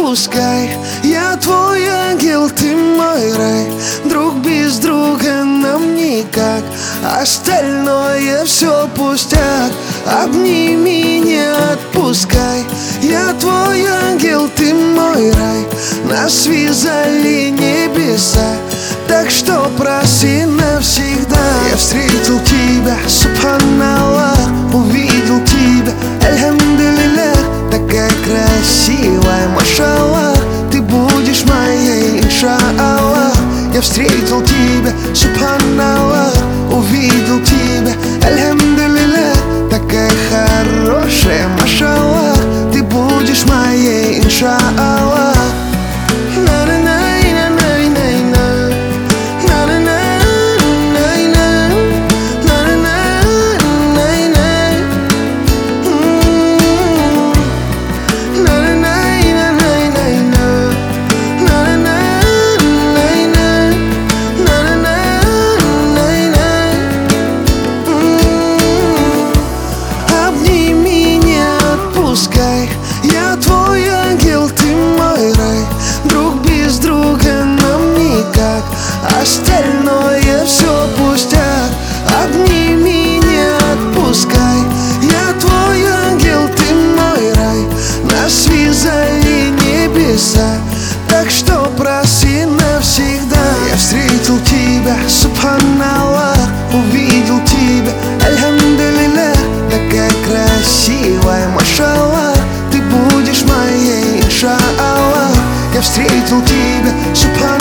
отпускай. Я твой ангел, ты мой рай. Друг без друга нам никак, остальное все пустяк. Обними, не отпускай. Я твой ангел, ты мой рай. Нас связали небеса, так что проси навсегда. Я встретил тебя, субханаллах, увидел тебя, альхамдулиллах. Такая красивая, машаллах, ты будешь моей, иншаллах. Я встретил тебя, субханаллах, увидел тебя, альхамдулиллах. Такая хорошая, машаллах, ты будешь моей, иншаллах. Я твой ангел, ты мой рай. Друг без друга нам никак, остальное все пустяк. Обними, не отпускай. Я твой ангел, ты мой рай. Нас связали небеса, так что проси навсегда. Я встретил тебя, субханаллах, увидел тебя, альхамдулиллах. Такая красивая, машаллах, ты будешь моей, иншаллах. Я встретил тебя, субханаллах.